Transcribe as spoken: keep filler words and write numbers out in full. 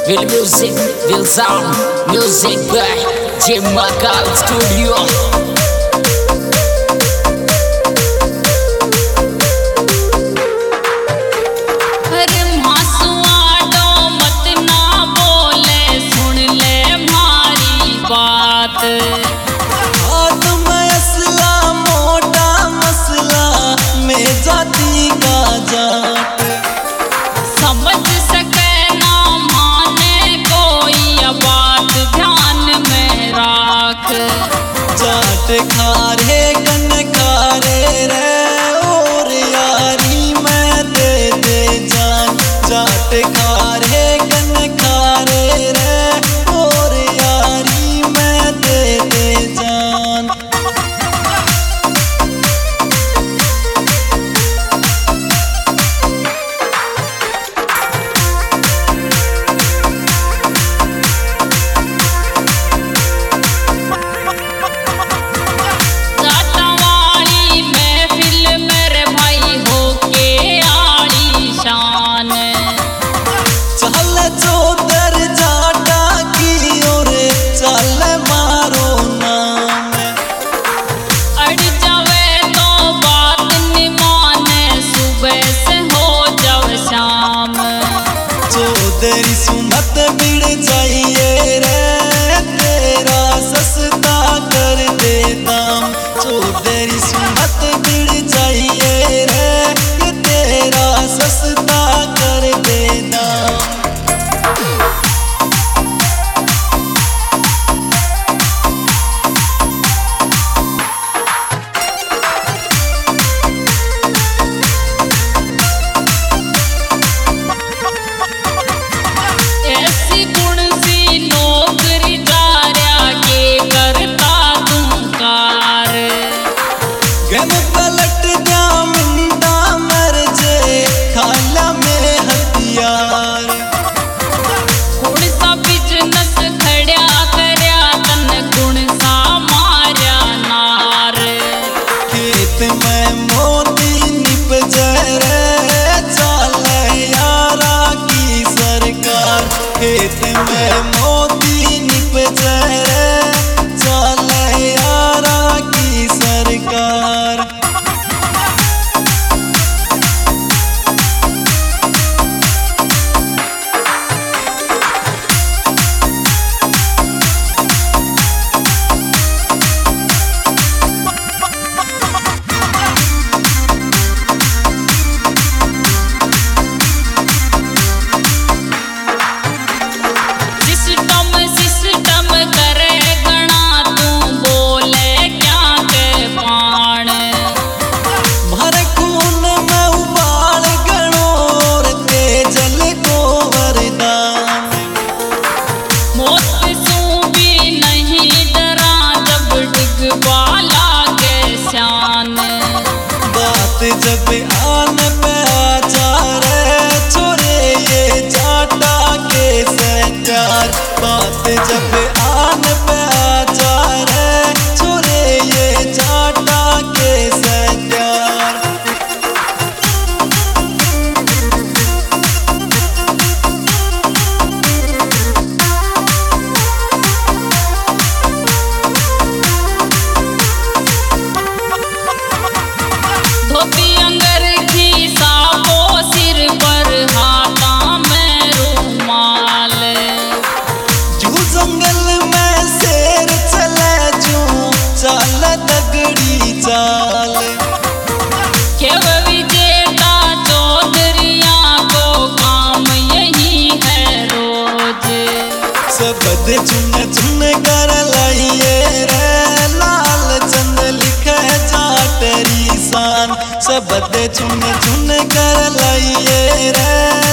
Will music, will sound, music by Jim Makal Studio. जाति का जाट समझ सके ना माने कोई बात ध्यान में राख। जाट खारे कन खारे रे और यारी मैं दे दे जान। जाट खारे कन खारे रे और यारी मैं दे दे जान। तेरी सुमत बिड़ जाइए रे तेरा सस्ता कर दे दाम। जो तेरी सुमत बिड़ जाइए रे ये तेरा सस्ता कर दे दाम। पलट जा मिंदा मर जे खाला में हथियार। गुण सा बिजनेस खड़ा करया तन गुण सा मारया नार। खेत में मोती निप जरे चाले यारा की सरकार। खेत में मोती निप जरे चाले यारा की सरकार। जब आन पे आचार छोरे ये जाटा के सचार। बात जब आन पे आचार छोरे ये जाटा के सचार। धोती अंगरखी साबो सिर पर हाथा में रुमाल। जू जंगल में शेर चले जू चाल तगड़ी चाल। केव विजेता चौधरिया को काम यही है रोज। सबद चुन चुन कर लाइए रे लाल चंद लिखे जाटरी शान। सबद चुन चुन कर लाइए रे